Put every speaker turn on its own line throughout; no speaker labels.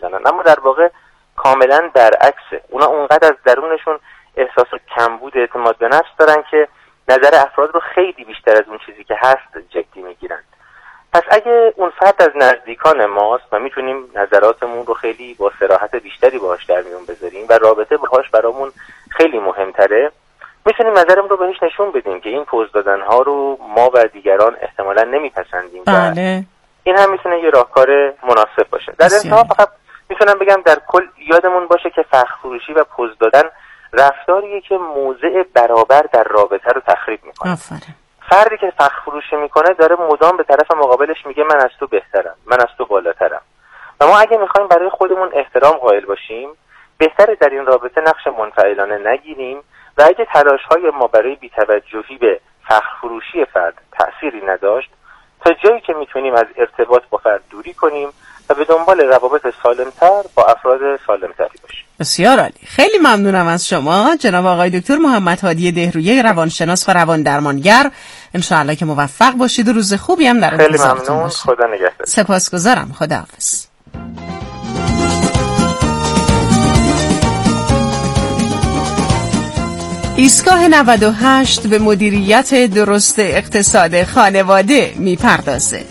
میزنن، اما در واقع کاملا برعکسه. اونا اونقدر از درونشون احساس کمبود اعتماد به نفس دارن که نظر افراد رو خیلی بیشتر از اون چیزی که هست جدی میگیرن. پس اگه اون فرد از نزدیکان ماست و میتونیم نظراتمون رو خیلی با صراحت بیشتری باهاش در میون بذاریم و رابطه باهاش برامون خیلی مهمتره، میتونیم نظرمون رو بهش نشون بدیم که این پوز دادنها رو ما و دیگران احتمالاً نمیپسندیم.
بله.
این هم میتونه یه راهکار مناسب باشه. در انتها فقط میتونم بگم در کل یادمون باشه که فخر فروشی و پوز دادن رفتاریه که موضع برابر در رابطه رو تخریب میکنه. فردی که فخر فروشی میکنه داره مدام به طرف مقابلش میگه من از تو بهترم، من از تو بالاترم. و ما اگه میخوایم برای خودمون احترام قائل باشیم، بهتره در این رابطه نقش منفعلانه نگیریم و اگه تلاش‌های ما برای بی‌توجهی به فخر فروشی فرد تأثیری نداشت، تا جایی که میتونیم از ارتباط با فرد دوری کنیم و به دنبال روابط سالمتر با افراد سالمتری باشیم.
بسیار عالی. خیلی ممنونم از شما جناب آقای دکتر محمد هادی دهرویه، روانشناس و روان درمانگر. انشاءالله که موفق باشید و روز خوبی هم در انتظارتون باشه.
خیلی ممنون. خدا نگهدار.
سپاسگزارم. خداحافظ. ایستگاه 98 به مدیریت درست اقتصاد خانواده میپردازه.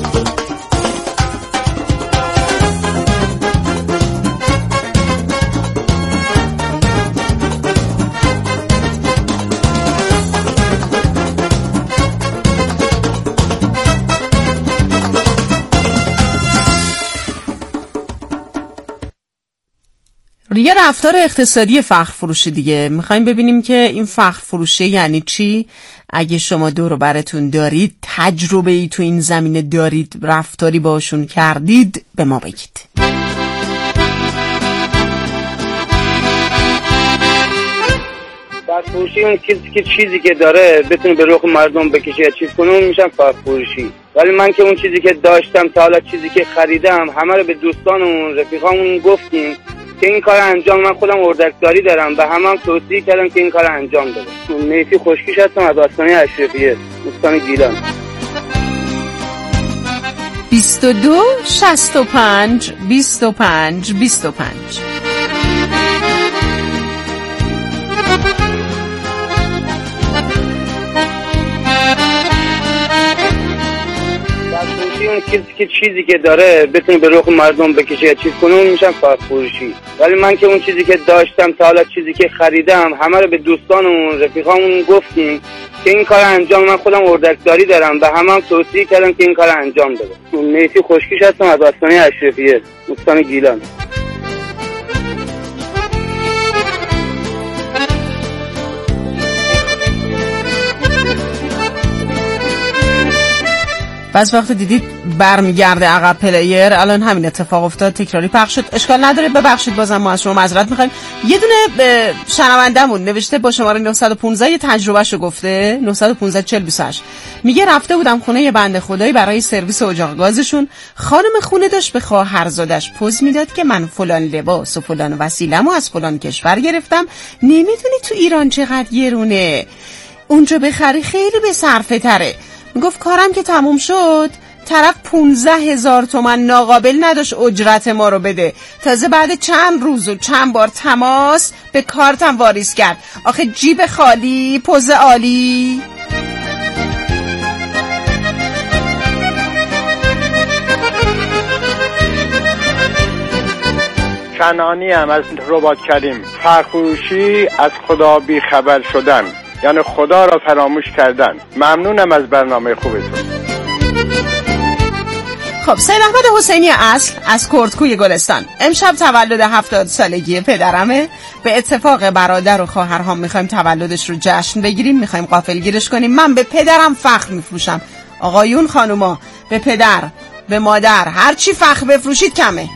یه رفتار اقتصادی فخر فروشی دیگه. میخوایم ببینیم که این فخر فروشی یعنی چی. اگه شما دور و براتون دارید، تجربه ای تو این زمینه دارید، رفتاری باشون کردید، به ما بگید.
فخر فروشی اون چیزی که داره بتونه به رخ مردم بکشه یا چیز کنه، اون میشن فخر فروشی. ولی من که اون چیزی که داشتم تا حالا، چیزی که خریدم، همه رو به دوستانمون، رفیقامون گفتیم که این کار انجام. من خودم اردکداری دارم و هم توصیه کردم که این کار انجام بدم. نیفی خشکیش هستم از آستانه اشرفیه، استان گیلان.
22 65 25 25.
اون چیزی که داره بتونه به رخ مردم بکشه یا چیز کنه، اون میشن فخر فروشی. ولی من که اون چیزی که داشتم تا حالا، چیزی که خریدم، همه رو به دوستانمون، رفیقامون گفتیم که این کار انجام. من خودم اردکداری دارم و هم توصیه کردم که این کار انجام بدم. نیفی خشکیش هستم از آستانه اشرفیه، استان گیلان.
بعض وقت دیدید برمیگرده عقب پلیر. الان همین اتفاق افتاد، تکراری پخش شد. اشکال نداره، ببخشید، بازم ما از شما معذرت میخوایم. یه دونه شنوندمون نوشته با شماره 915 یه تجربهشو گفته. 915 4028 میگه رفته بودم خونه یه بنده خدایی برای سرویس اجاق گازشون. خانم خونه داشت به خواهرزادش پوز میداد که من فلان لباس و فلان وسیله‌مو از فلان کشور گرفتم، نمیدونی تو ایران چقدر گرونه، اونجا بخری خیلی به صرفه تره. گفت کارم که تموم شد، طرف 15,000 تومان ناقابل نداشت اجرت ما رو بده. تازه بعد چند روز و چند بار تماس به کارتم واریز کرد. آخه جیب خالی، پوز عالی.
کنانی هم از رباط کریم. فخر فروشی از خدا بی خبر شدن، یعنی خدا را فراموش کردن. ممنونم از برنامه خوبتون.
خب، سید احمد حسینی اصل از کردکوی گلستان. امشب تولد 70 سالگی پدرمه. به اتفاق برادر و خواهرهام میخوایم تولدش رو جشن بگیریم، میخوایم غافلگیرش کنیم. من به پدرم فخر میفروشم. آقایون، خانوما، به پدر، به مادر، هر چی فخر بفروشید کمه.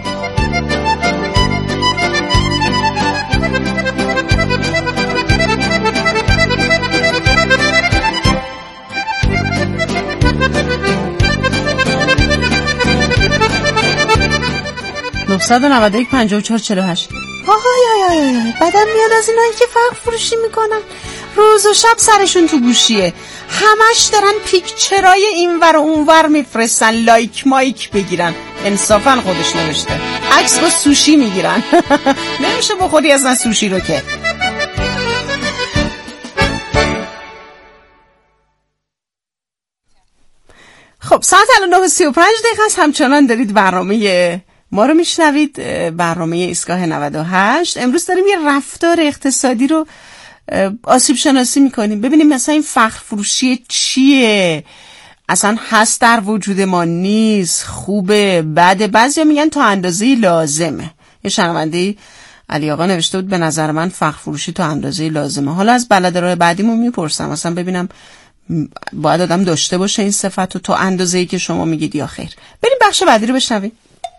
(991 54 48). آهای بدم میاد از اینایی که فخر فروشی میکنن، روز و شب سرشون تو گوشیه، همش دارن پیکچرای این ور و اون ور میفرستن، لایک مایک بگیرن. انصافا خودش نوشته. عکس با سوشی میگیرن. نمیشه بخوری اصلا سوشی رو که. خب ساعت الان 9:35 است. همچنان دارید برنامه ما رو میشنوید، برنامه ایستگاه 98. امروز داریم یه رفتار اقتصادی رو آسیب شناسی میکنیم. ببینیم مثلا این فخر فروشی چیه، اصلا هست در وجود ما، نیست، خوبه، بده. بعضیا میگن تا اندازه لازمه. یه شنونده علی آقا نوشته بود به نظر من فخر فروشی تا اندازه لازمه. حالا از بلدرای بعدیمون میپرسم مثلا ببینم باید آدم داشته باشه این صفت رو تا اندازه‌ای که شما میگید یا خیر. بریم بخش بعدی رو بشنویم.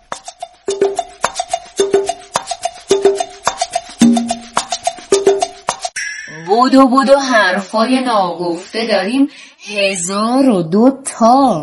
بودو حرفای ناگفته داریم 1002 تا.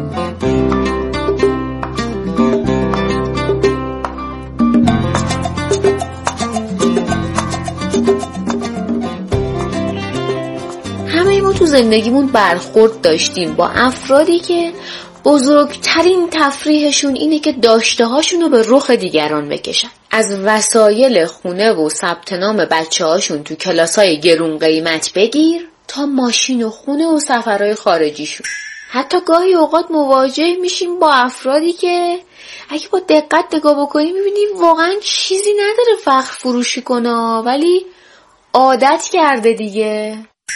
همه ما تو زندگیمون برخورد داشتیم با افرادی که بزرگترین تفریحشون اینه که داشته هاشونو به رخ دیگران بکشن. از وسایل خونه و ثبت نام بچه هاشون تو کلاسای گرون قیمت بگیر تا ماشین و خونه و سفرهای خارجیشون. حتی گاهی اوقات مواجه میشیم با افرادی که اگه با دقت نگاه بکنیم میبینیم واقعا چیزی نداره فخر فروشی کنه، ولی عادت کرده دیگه.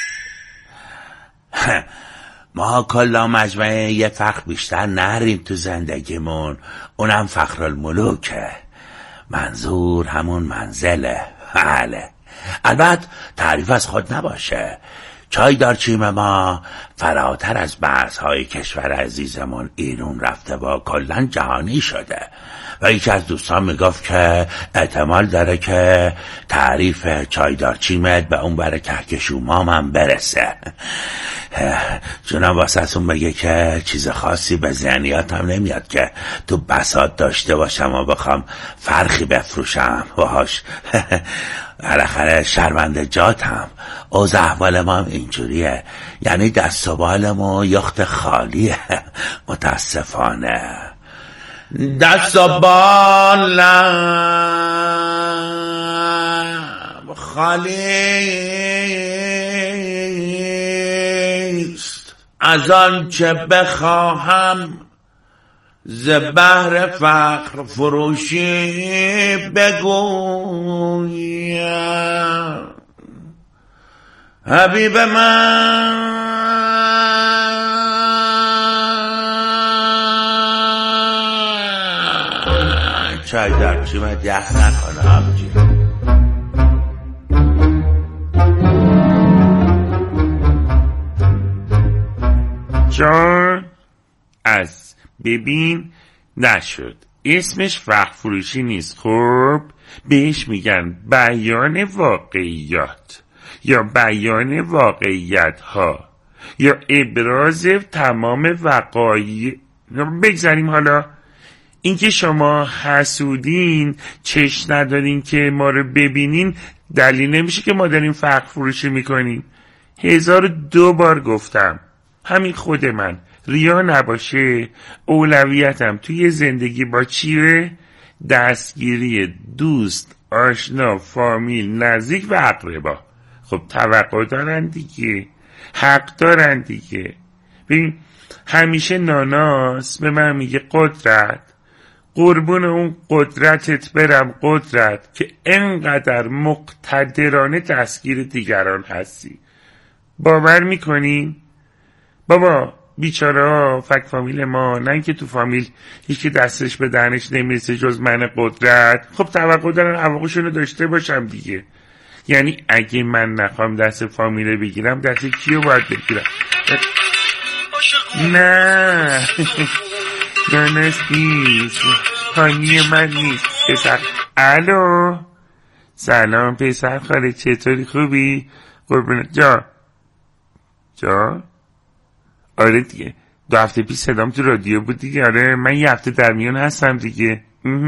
ما کلا مجموعه یه فخر بیشتر نریم تو زندگیمون، اونم فخرالملوکه. منظور همون منزله. بله، البته تعریف از خود نباشه. چای دارچیم ما فراتر از مرزهای کشور عزیزمون ایران رفته و کلا جهانی شده و یکی از دوستان میگفت که احتمال داره که تعریف چای دارچیمت به اون بره کهکشومام هم برسه. چونم واسهتون بگه که چیز خاصی به ذهنیاتم نمیاد که تو بساط داشته باشم و بخوام فرخی بفروشم باهاش. بالاخره شرمنده جاتم. اوضاع احوال ما هم اینجوریه، یعنی دست و بالمو یخت خالیه. متاسفانه دست و بالم خالیست، از آن چه بخواهم ز بهر فخر فروشی بگویم. حبیب من چای دارچیمت یخ نکنه آبجی.
چون از ببین نشد اسمش فخر فروشی نیست، خب بهش میگن بیان واقعیات یا بیان واقعیت ها یا ابراز تمام وقایع. بگذاریم حالا اینکه شما حسودین، چشم ندارین که ما رو ببینین، دلیل نمیشه که ما داریم فخر فروشی میکنیم. 1002 بار گفتم همین خود من ریا نباشه اولویتم توی زندگی با چیه؟ دستگیری دوست، آشنا، فامیل، نزدیک و اقربا. خب توقع دارن دیگه، حق دارن دیگه. ببین همیشه ناناس به من میگه قدرت، قربون اون قدرتت برم قدرت که انقدر مقتدرانه دستگیر دیگران هستی. باور میکنی؟ بابا بیچاره ها فک فامیل ما، نه اینکه تو فامیل هیچی دستش به دهنش نمیرسه جز من قدرت. خب توقع دارن حقوقشونو داشته باشم دیگه. یعنی اگه من نخوام دست فامیله بگیرم دست کیو باید بگیرم؟ نه نانست نیست، خانی من نیست. پسر الو سلام پسر خاله، چطوری؟ خوبی؟ قربونت. جا آره دیگه 2 هفته پیش صدام تو رادیو بود دیگه. آره من 1 هفته در میان هستم دیگه.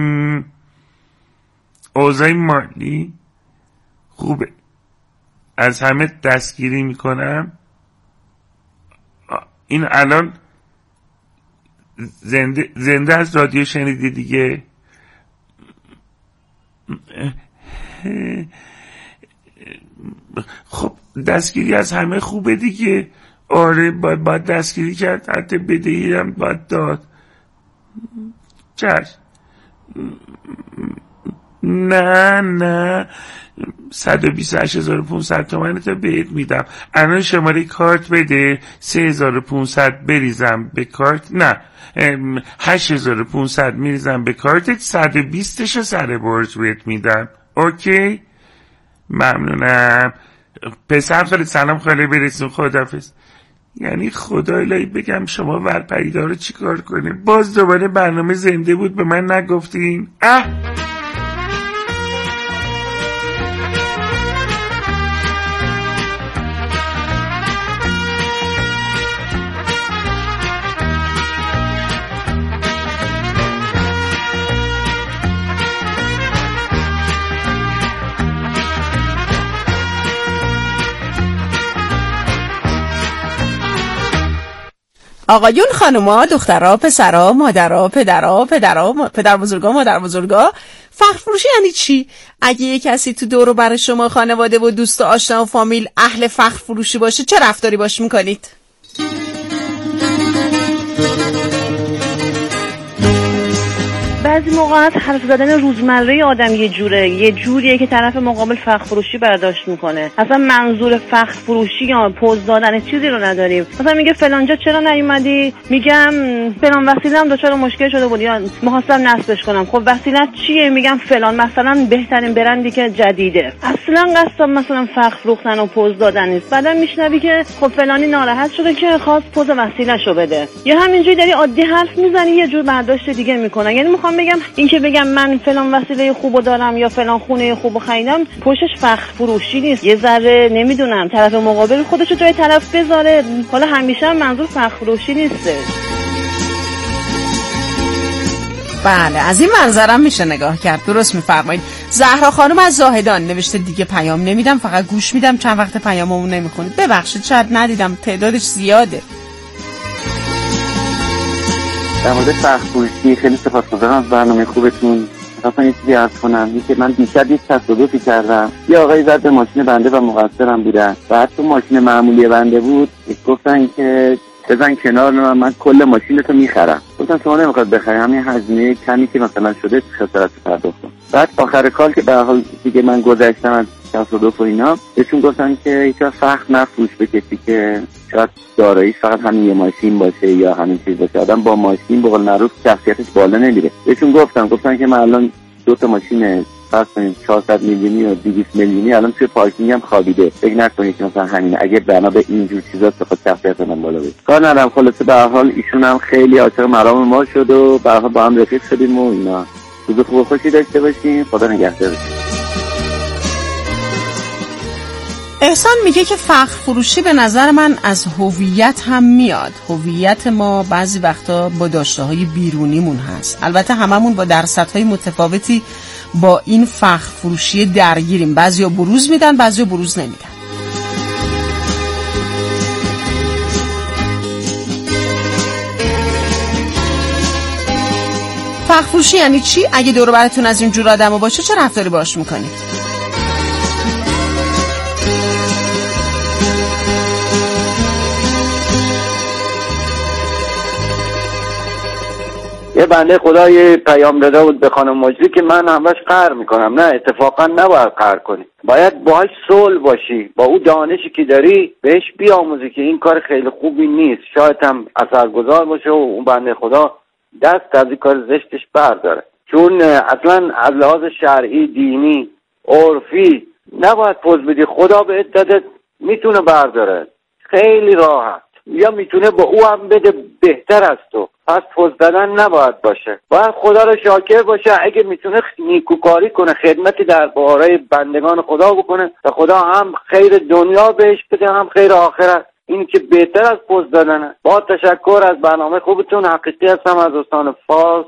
اوضاع مالی خوبه، از همه دستگیری میکنم. این الان زنده از رادیو شنیدی دیگه؟ خب دستگیری از همه خوبه دیگه. آره باید دستگیری کرد، حتی بدهی هم باید داد. چشم. نه 128,500 تومن تا بهت میدم. الان شماره کارت بده، 3,500 بریزم به کارت. نه 8,500 میریزم به کارتت، 120شو سر برج بهت میدم. اوکی؟ ممنونم. پسر خاله سلام خاله برسون. خداحافظ. یعنی خدا الهی بگم شما ورپریدا رو چی کار کنیم؟ باز دوباره برنامه زنده بود به من نگفتین.
آقایون، خانوما، دخترها، پسرها، مادرها، پدرها، پدر بزرگا، مادر بزرگا، فخر فروشی یعنی چی؟ اگه یه کسی تو دور و بر شما خانواده و دوست و آشنا و فامیل اهل فخر فروشی باشه، چه رفتاری باش میکنید؟
بعضی موقعات حرف زدن روزمره آدم یه جوریه که طرف مقابل فخر فروشی برداشت میکنه. اصلا منظور فخر فروشی یا پوز دادن چیزی رو نداریم. مثلا میگه فلانجا چرا نیومدی؟ میگم فلان وسیله‌ام دچار مشکل شده بود یا می‌خواستم نصبش کنم. خب وسیله چیه؟ میگم فلان، مثلا بهترین برندی که جدیده. اصلا قصد مثلا فخر فروختن و پوز دادن نیست. بعدا میشنوی که خب فلانی ناراحت شده که خواست پوز وسیله‌شو بده. یا همینجوری داری عادی حرف میزنی یه جور برداشت دیگه میکنن. یعنی میخوام بگم این که بگم من فلان وسیله خوبو دارم یا فلان خونه خوبو خریدم، پشتش فخر فروشی نیست. یه ذره نمیدونم طرف مقابل خودشو جای طرف بذاره. حالا همیشه منظور فخر فروشی نیسته.
بله، از این منظرم میشه نگاه کرد. درست میفرمایید. زهرا خانم از زاهدان نوشته دیگه پیام نمیدم، فقط گوش میدم. چند وقت پیاممو نمیخونید، ببخشید شاید ندیدم، تعدادش زیاده.
در مورد فخر فروشی خیلی سپاسگزارم از برنامه خوبتون. اصلا یه چیزی عرض کنم، این که من دیشب یک تصادفی کردم. یه آقایی زد به ماشین بنده و مقصرم بودن. بعد تو ماشین معمولی بنده بود، گفتن که بزن کنار، من کل ماشینتو میخرم. گفتم شما نمیخواد بخری، همین هزینه کمی که مثلا شده خسارت پرداخت کن. بعد آخر کال که به هر حال دیگه من گذشتم از تصادف و اینا، بهشون گفتن که هیچ فخر نفروش به کسی که شاید داراییش فقط همین یه ماشین باشه یا همین چیز باشه. آدم با ماشین به قول معروف شخصیتش بالا نمیره. بهشون گفتن که من الان 2 تا ماشین فرض کنید 400 میلیونی و 200 میلیونی الان توی پارکینگ هم خوابیده. فکر نکنید که مثلا همینه. اگه بنا به اینجور چیزا بخواد شخصیت من بالا بره. کار ندارم. خلاصه به هر حال ایشون هم خیلی عاشق مرام ما شد و به هر حال با هم رفیق شدیم و اینا. روز خوب و خوشی داشته باشین. خدا نگهدار.
احسان میگه که فخر فروشی به نظر من از هویت هم میاد. هویت ما بعضی وقتا با داشته‌های بیرونیمون هست. البته هممون با درصدهای متفاوتی با این فخر فروشی درگیریم. بعضیا بروز میدن، بعضیا بروز نمیدن. فخر فروشی یعنی چی؟ اگه دور و براتون از این جور آدمو باشه چه رفتاری باش میکنید؟
یه بنده خدا یه پیام داده بود به خانم مجری که من همش قهر میکنم. نه، اتفاقا نباید قهر کنی، باید باهاش صلح باشی، با اون دانشی که داری بهش بیاموزی که این کار خیلی خوبی نیست، شاید هم اثرگذار باشه و اون بنده خدا دست از این کار زشتش برداره. چون اصلا از لحاظ شرعی، دینی، عرفی نباید پوز بدی. خدا بهت داده، میتونه برداره خیلی راحت، یا میتونه با او هم بده بهتر از تو. پس پوز دادن نباید باشه، باید خدا رو شاکر باشه. اگه میتونه نیکوکاری کنه، خدمتی در باره بندگان خدا بکنه و خدا هم خیر دنیا بهش بده هم خیر آخرت. این که بهتر از پوز دادنه. با تشکر از برنامه خوبتون. حقیقی هستم از استان فارس.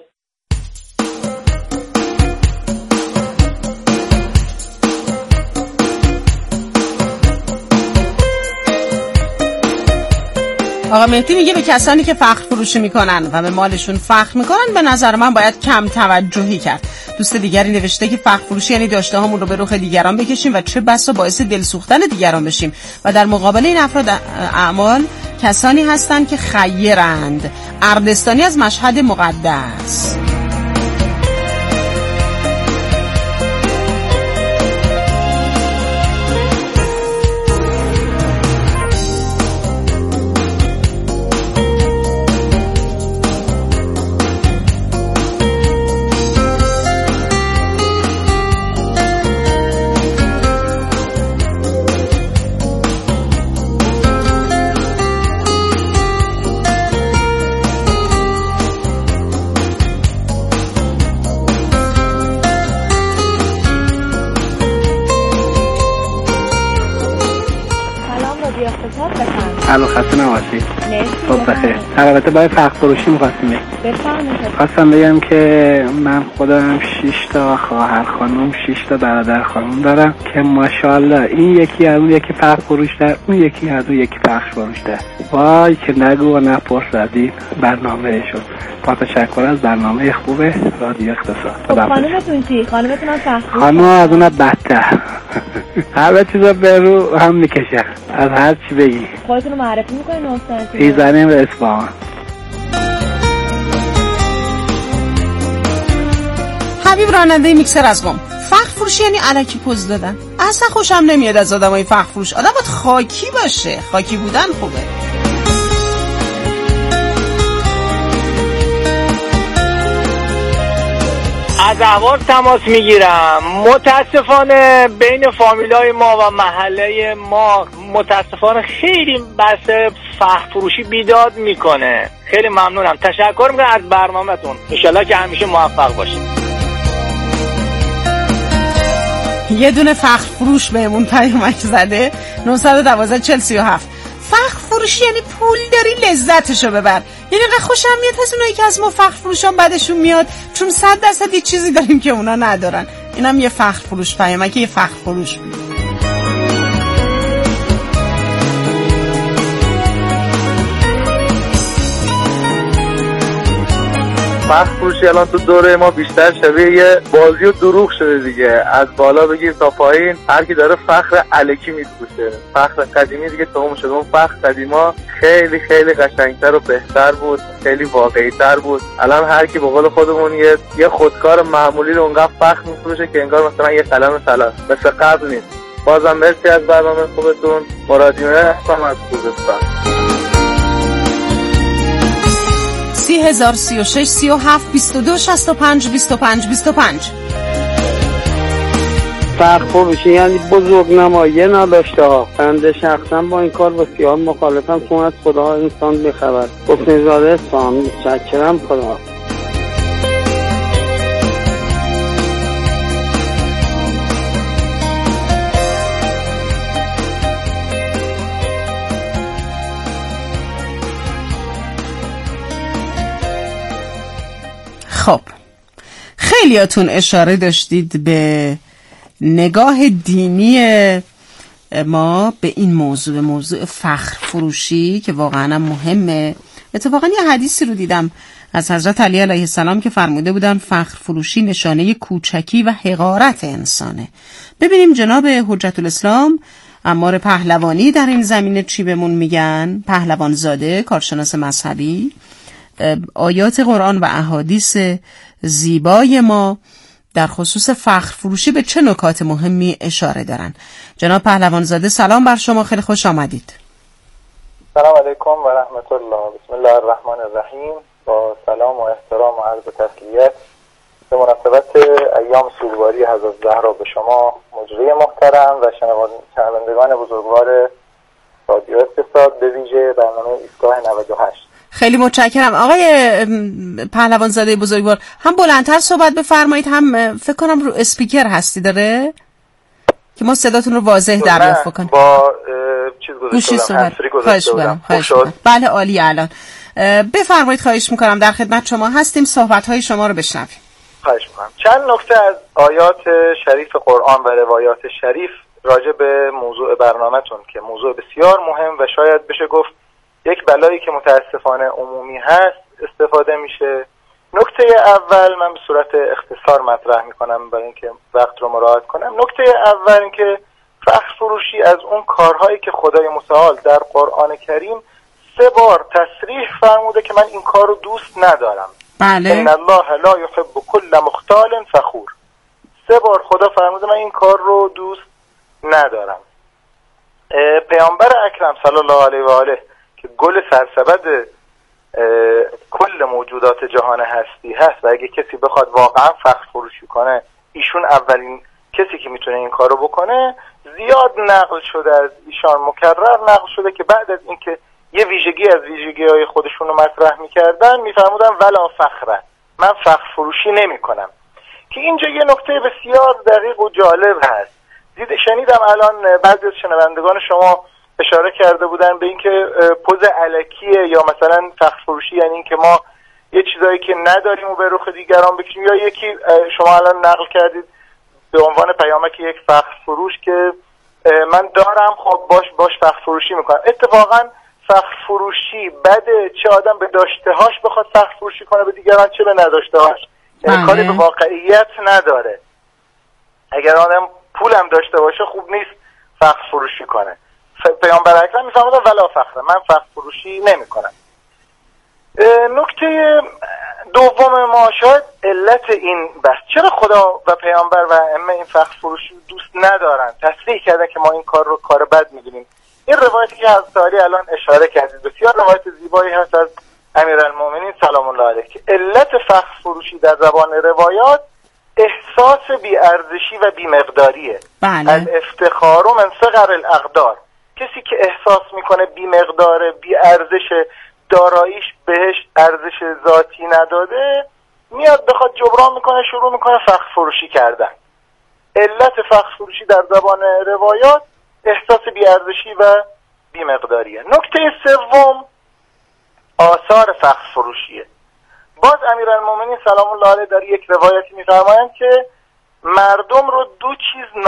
آقا مهدی میگه به کسانی که فخر فروشی میکنن و به مالشون فخر میکنن به نظر من باید کم توجهی کرد. دوست دیگری نوشته که فخر فروشی یعنی داشته هامون رو به رخ دیگران بکشیم و چه بسا باعث دل سوختن دیگران بشیم و در مقابل این افراد اعمال کسانی هستند که خیرند. اردستانی از مشهد مقدس.
الو خسته نباشید. خب بخیر. البته باید فخر فروشی می‌خواستیم. بفرمایید. خواستم بگم که من خودم 6 تا خواهر خانم 6 تا برادر خانم دارم که ماشاءالله این یکی از اون یکی فخر فروش ده، اون یکی از اون یکی فخر فروش ده. وای که نگو و نپرس زدین برنامه شد. با تشکر از برنامه خوبه رادیو اقتصاد.
خانمتون چی؟ خانمتون هم فخر فروش؟
خانم از اون بدتر. همه چیزا به رو هم میکشه. از هر چی بگی.
خودتون رو معرفی میکنین استاد؟
ایزنیم به اصفهان.
حبیب راننده میکسر از قم. فخر فروشی یعنی الکی پوز دادن. اصلا خوشم نمیاد از آدمای فخر فروش. آدم باید خاکی باشه. خاکی بودن خوبه.
از احوال تماس میگیرم. متاسفانه بین فامیلای ما و محله ما متاسفانه خیلی بحث فخر فروشی بیداد میکنه. خیلی ممنونم. تشکر میکنم از برنامه‌تون. انشالله که همیشه موفق باشید.
یه دونه فخر فروش بهمون پیامک زده 912 4037. فخر فروشی یعنی پول داری لذتشو ببر. یعنی انقدر خوشم میاد از اونایی که از ما فخر فروشان بعدشون میاد چون 100% یه چیزی داریم که اونا ندارن. اینم یه فخر فروش پیامک یه فخر فروش بود.
فخر فروشی الان تو دوره ما بیشتر شبیه یه بازی و دروغ شده دیگه. از بالا بگیر تا پایین هر کی داره فخر الکی میفروشه. فخر قدیمی دیگه تموم شده. اون فخر قدیما خیلی خیلی قشنگتر و بهتر بود، خیلی واقعی‌تر بود. الان هر کی به قول خودمون یه خودکار معمولی رو اونقدر فخر میفروشه که انگار مثلا یه قلم طلا. مثل قبل نیست. بازم مرسی از برنامه خوبتون. مرادیونه هستم از خوزستان.
3036 37 22 65 25 25.
فخر فروشی یعنی بزرگ نمایی نداشته ها. بنده شخصا با این کار بسیار مخالفم. چون از خدا انسان بخبر. حسین زاده اصفهان. متشکرم. خدا.
خب خیلیاتون اشاره داشتید به نگاه دینی ما به این موضوع فخر فروشی که واقعا مهمه. اتفاقا یه حدیثی رو دیدم از حضرت علی علیه السلام که فرموده بودن فخر فروشی نشانه کوچکی و حقارت انسانه. ببینیم جناب حجت الاسلام عمار پهلوانی در این زمینه چی بهمون میگن. پهلوان زاده، کارشناس مذهبی، آیات قرآن و احادیث زیبای ما در خصوص فخر فروشی به چه نکات مهمی اشاره دارن. جناب پهلوان زاده سلام بر شما، خیلی خوش آمدید.
سلام علیکم و رحمت الله. بسم الله الرحمن الرحیم. با سلام و احترام و عرض تسلیت به مناسبت ایام سوگواری حضرت زهرا به شما مجری محترم و شنوندگان بزرگوار رادیو اقتصاد، به ویژه برنامه ایستگاه 98.
خیلی متشکرم. آقای پهلوان زاده بزرگوار، هم بلندتر صحبت بفرمایید، هم فکر کنم رو اسپیکر هستی داره که ما صداتون رو واضح دریافت بکنیم.
با چیز گذاشتم،
خواهش می‌کنم. بله عالی. الان بفرمایید، خواهش می‌کنم، در خدمت شما هستیم، صحبت‌های شما رو بشنویم.
خواهش می‌کنم. چند نکته از آیات شریف قرآن و روایات شریف راجع به موضوع برنامه‌تون که موضوع بسیار مهم و شاید بشه گفت یک بلایی که متاسفانه عمومی هست استفاده میشه. نکته اول من به صورت اختصار مطرح میکنم برای اینکه وقت رو مراعات کنم. نکته اول این که فخر فروشی از اون کارهایی که خدای متعال در قرآن کریم 3 بار تصریح فرموده که من این کار رو دوست ندارم.
بله.
ان الله لا یحب کل مختال فخور. 3 بار خدا فرموده من این کار رو دوست ندارم. پیامبر اکرم صلی الله علیه و آله که گل سرسبد کل موجودات جهان هستی هست و اگه کسی بخواد واقعا فخر فروشی کنه ایشون اولین کسی که میتونه این کارو بکنه. زیاد نقل شده از ایشان، مکرر نقل شده که بعد از اینکه یه ویژگی از ویژگی‌های خودشون رو مطرح میکردن میفرمودن ولا فخره، من فخر فروشی نمیکنم. که اینجا یه نکته بسیار دقیق و جالب هست. شنیدم الان بعضی از شنوندگان شما اشاره کرده بودن به اینکه پوز الکیه یا مثلا فخر فروشی یعنی اینکه ما یه چیزایی که نداریم و به رخ دیگران بکشیم، یا یکی شما الان نقل کردید به عنوان پیامک یک فخر فروش که من دارم خب باش فخر فروشی میکنم. اتفاقا فخر فروشی بده، چه آدم به داشتهاش بخواد فخر فروشی کنه به دیگران چه به نداشتهاش. یعنی کاری به واقعیت نداره. اگر آدم پولم داشته باشه خوب نیست فخر فروشی کنه. پیامبر اکرم میفرمودن ولا فخر، من فخر فروشی نمیکنم. نکته دوم ما شاید علت این بس چرا خدا و پیامبر و ائمه این فخر فروشی دوست ندارن، تصریح کردن که ما این کار رو کار بد میدونیم. این روایتی که حضرت علی الان اشاره کردید بسیار روایت زیبایی هست از امیرالمومنین سلام الله علیه که علت فخر فروشی در زبان روایات احساس بی‌ارزشی و بی‌مقداریه. الافتخار من صغر الاقدار. کسی که احساس میکنه بی‌مقدار، بی‌ارزش، داراییش بهش ارزش ذاتی نداده، میاد بخواد جبران میکنه، شروع میکنه فخر فروشی کردن. علت فخر فروشی در زبان روایات احساس بی‌ارزشی و بی‌مقداریه. نکته سوم آثار فخر فروشیه. باز امیرالمومنین سلام الله علیه در یک روایتی میفرمایند که مردم رو 2 چیز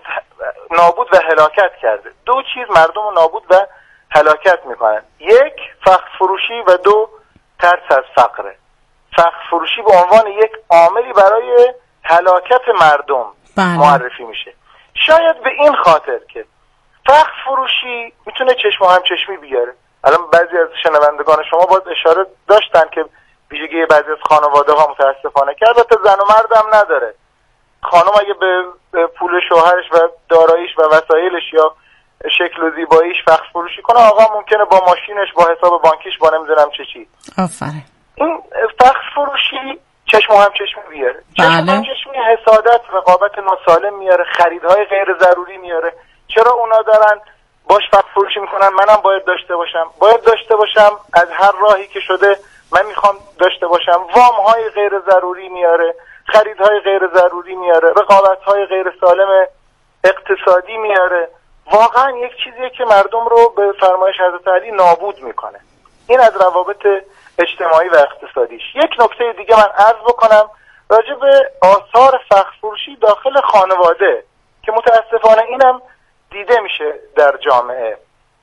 نابود و هلاکت کرده. 2 چیز مردم رو نابود و هلاکت میکنن. 1 فخر فروشی و 2 ترس از فقره. فخر فروشی به عنوان یک عاملی برای هلاکت مردم معرفی میشه. شاید به این خاطر که فخر فروشی میتونه چشم و همچشمی بیاره. الان بعضی از شنوندگان شما باز اشاره داشتن که ویژگی بعضی از خانواده ها متاسفانه که البته زن و مرد هم نداره. خانم اگه به پول شوهرش و داراییش و وسایلش یا شکل و زیباییش فخر فروشی کنه، آقا ممکنه با ماشینش، با حساب بانکیش، با نمیدونم چی.
آفرین.
این فخر فروشی چشم و همچشمی بیاره. چشم و همچشمی حسادت، رقابت ناسالم میاره، خریدهای غیر ضروری میاره. چرا اونا دارن باش فخر فروشی میکنن منم باید داشته باشم از هر راهی که شده من میخوام داشته باشم. وامهای غیر ضروری میاره، خریدهای غیر ضروری میاره، رقابتهای غیر سالم اقتصادی میاره. واقعا یک چیزیه که مردم رو به فرمایش حضرت علی نابود میکنه. این از روابط اجتماعی و اقتصادیش. یک نکته دیگه من عرض بکنم راجع به آثار فخر فروشی داخل خانواده که متاسفانه اینم دیده میشه در جامعه.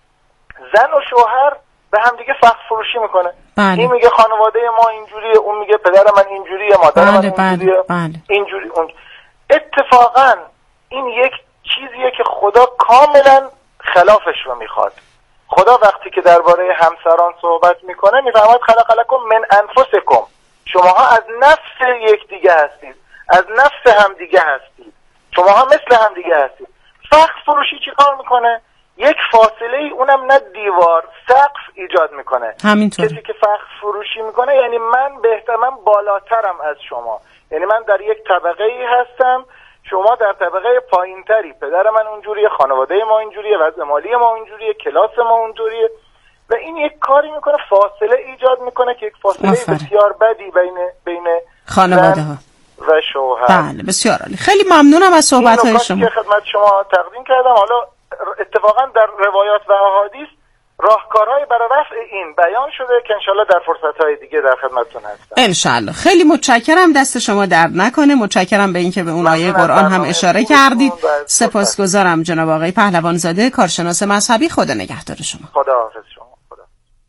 زن و شوهر به هم دیگه فخر فروشی میکنه. این میگه خانواده ما اینجوریه، اون میگه پدر من اینجوریه، مادر من اینجوریه، اینجوری اون. اتفاقا این یک چیزیه که خدا کاملا خلافش رو میخواد. خدا وقتی که درباره همسران صحبت میکنه میفرماید خلق لکم من انفسکم، شماها از نفس یکدیگه هستید، از نفس همدیگه هستید، شماها مثل همدیگه هستید. فخر فروشی چی کار میکنه؟ یک فاصله ای، اونم نه دیوار، سقف ایجاد میکنه.
همینطور.
کسی که فخر فروشی میکنه یعنی من بالاترم از شما، یعنی من در یک طبقه ای هستم، شما در طبقه پایین تری، پدر من اونجوریه، خانواده ما اینجوریه، وضع مالی ما اینجوریه، کلاس ما اونجوریه. و این یک کاری میکنه، فاصله ایجاد میکنه که یک فاصله بسیار بدی بین
خانواده ها
و شوهر.
بله بسیار عالی. خیلی ممنونم از صحبت های شما
که خدمت شما تقدیم کردم. حالا اتفاقا در روایات و احادیث راهکارهای برای رفع این بیان شده که انشالله در فرصتهای دیگه در خدمتتون هستم.
انشالله. خیلی متشکرم، دست شما درد نکنه. متشکرم به اینکه به اون آیه قرآن هم اشاره کردید. سپاسگزارم جناب آقای پهلوان زاده، کارشناس مذهبی. خدا نگهدار شما.
خدا حافظ شما.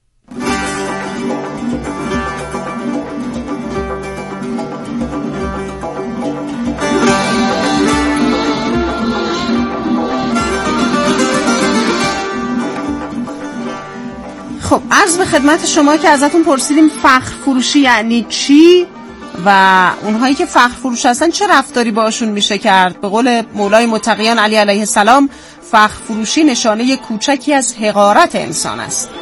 عرض به خدمت شما که ازتون پرسیدیم فخر فروشی یعنی چی و اونهایی که فخر فروش هستن چه رفتاری باشون میشه کرد. به قول مولای متقیان علی علیه السلام فخر فروشی نشانه کوچکی از حقارت انسان است.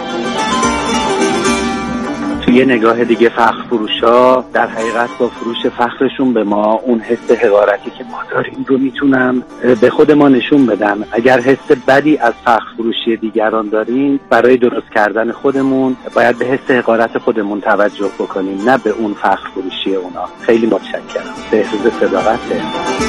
یه نگاه دیگه فخر فروشا در حقیقت با فروش فخرشون به ما اون حس حقارتی که ما داریم رو میتونن به خود ما نشون بدن. اگر حس بدی از فخر فروشی دیگران داریم، برای درست کردن خودمون باید به حس حقارت خودمون توجه بکنیم، نه به اون فخر فروشی اونا. خیلی متشکرم. بهروز صداقته.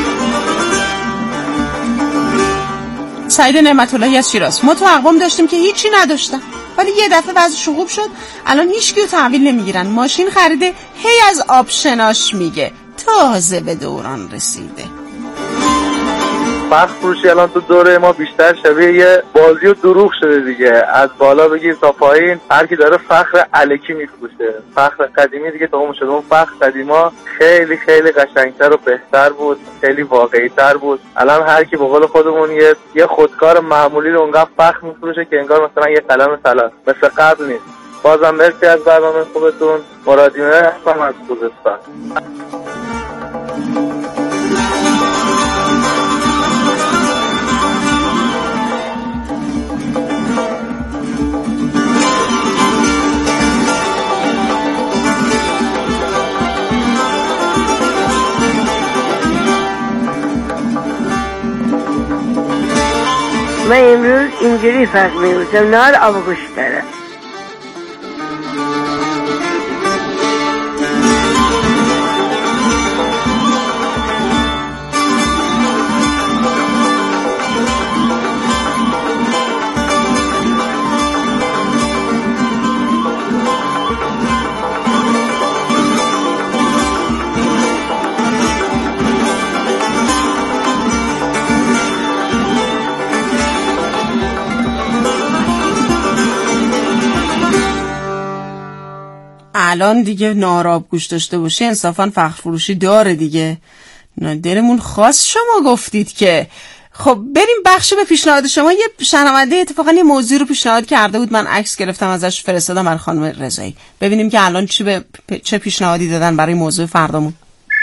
سعید نعمت اللهی از شیراز. ما تو اقوام داشتیم که هیچی نداشتن ولی یه دفعه وضعشون خوب شد، الان هیچکیو تحویل نمیگیرن. ماشین خریده، هی از آپشناش میگه، تازه به دوران رسیده.
فخر فروشی الان تو دوره ما بیشتر شبیه یه بازی و دروغ شده دیگه. از بالا بگیر تا پایین هر کی داره فخر الکی میفروشه. فخر قدیمی دیگه تموم شده. اون فخر قدیما خیلی خیلی قشنگتر و بهتر بود، خیلی واقعی‌تر بود. الان هر کی به قول خودمون یه خودکار معمولی رو اونقدر فخر میفروشه که انگار مثلا یه قلم طلا. مثل قبل نیست. بازم مرسی از برنامه خوبتون. مرادیونه هستم از خوزستان.
من امروز اینجوری فکر می‌کنم نهار آب گوشت داره.
الان دیگه ناراب گوش داشته باشی انصافا فخر فروشی داره دیگه. دلمون خواست شما گفتید که. خب بریم بخش به پیشنهاد شما. یه شنونده اتفاقا یه موضوع رو پیشنهاد کرده بود، من عکس گرفتم ازش فرستادم برای خانم رضایی. ببینیم که الان چه پیشنهادی دادن برای موضوع فردامون.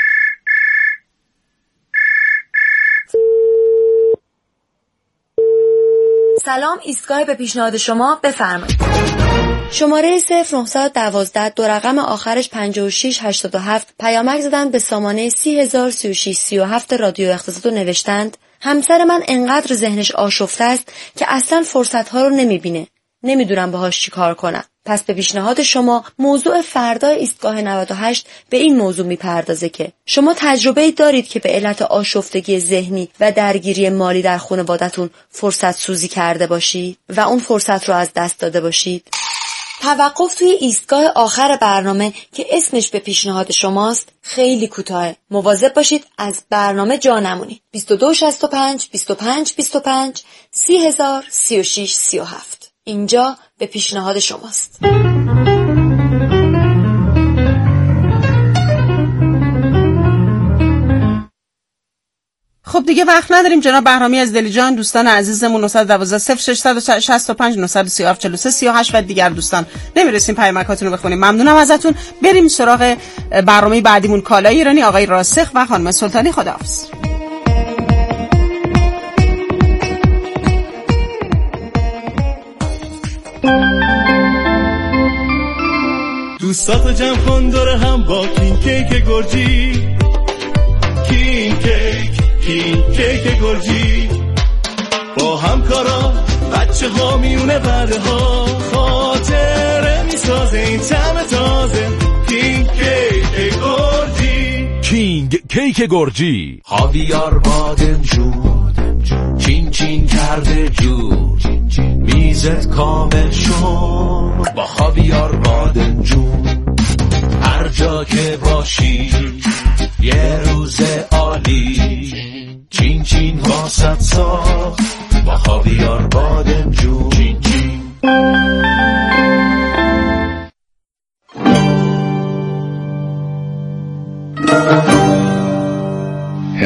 سلام، ایستگاه به پیشنهاد شما، بفرمایید. شماره 0912 دو رقم آخرش 5687 پیامک زدن به سامانه 3003637 رادیو اقتصاد و نوشتند همسر من انقدر ذهنش آشفته است که اصلا فرصت‌ها رو نمیبینه. نمیدونم باهاش چی کار کنم. پس به پیشنهاد شما موضوع فردا ایستگاه 98 به این موضوع میپردازه که شما تجربه‌ای دارید که به علت آشفتگی ذهنی و درگیری مالی در خانواده‌تون فرصت سوزی کرده باشید و اون فرصت رو از دست داده باشید؟ توقف توی ایستگاه آخر برنامه که اسمش به پیشنهاد شماست خیلی کوتاه. مواظب باشید از برنامه جا نمونید. 2265 25 25 3000 36 37 اینجا به پیشنهاد شماست.
خب دیگه وقت نداریم جناب بهرامی از دلیجان، دوستان عزیزمون 912 0665 937 43 38 و دیگر دوستان نمیرسیم پیامکاتون رو بخونیم. ممنونم ازتون. بریم سراغ برنامه بعدیمون، کالای ایرانی، آقای راسخ و خانم سلطانی. خداحافظ.
دوستاتو جمع کن دور هم با کینگ کیک گرجی، کینگ کیک گرجی، با همکارا بچه ها میونه بعده ها خاطره میسازه این طعم تازه. کینگ کیک گرجی،
کینگ کیک گرجی،
خاویار بادمجون چین چین کرده جور، میزت کامل شد با خاویار بادمجون. هر جا که باشی یه روز عالی، چین چین واسط ساخت با خاویار بادمجون.